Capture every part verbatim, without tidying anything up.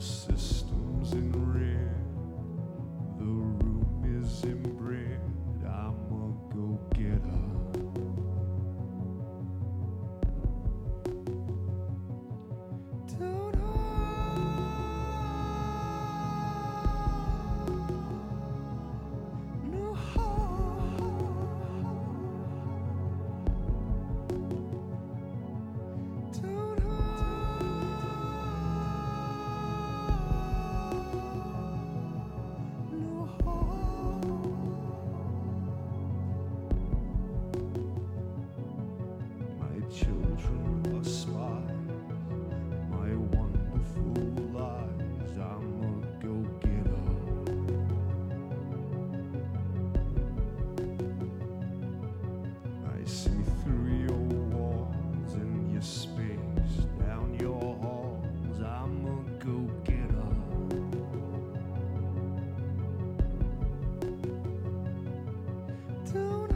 system's in red, the room is inbred. I'm a go-getter. Don't no children are spies, my wonderful lies. I'm a go-getter. I see through your walls and your space, down your halls. I'm a go-getter. Don't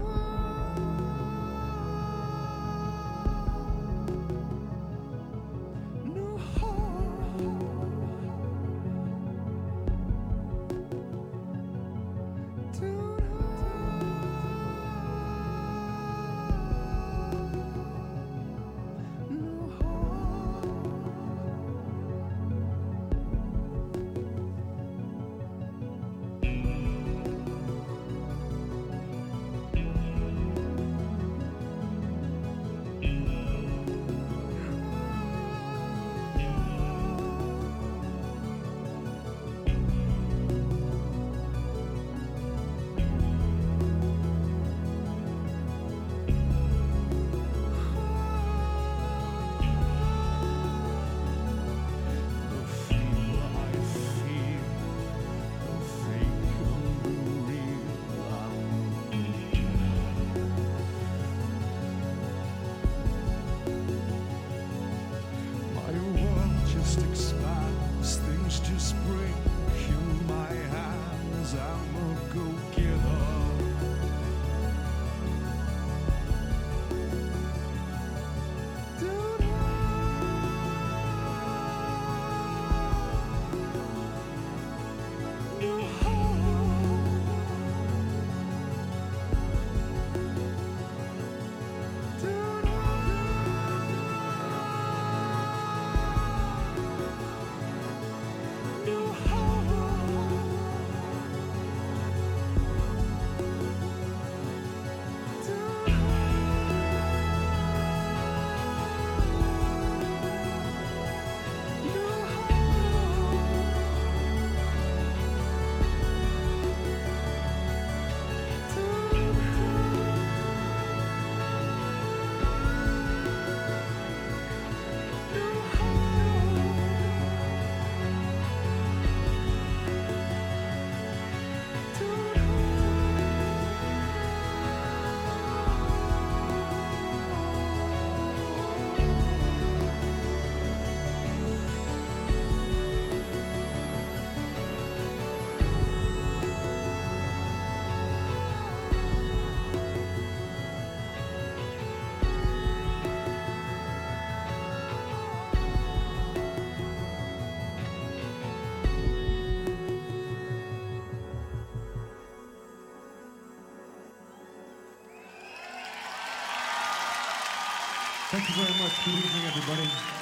expands, things just break in my hands. I'm a go-getter. Don't Thank you very much. Good evening, everybody.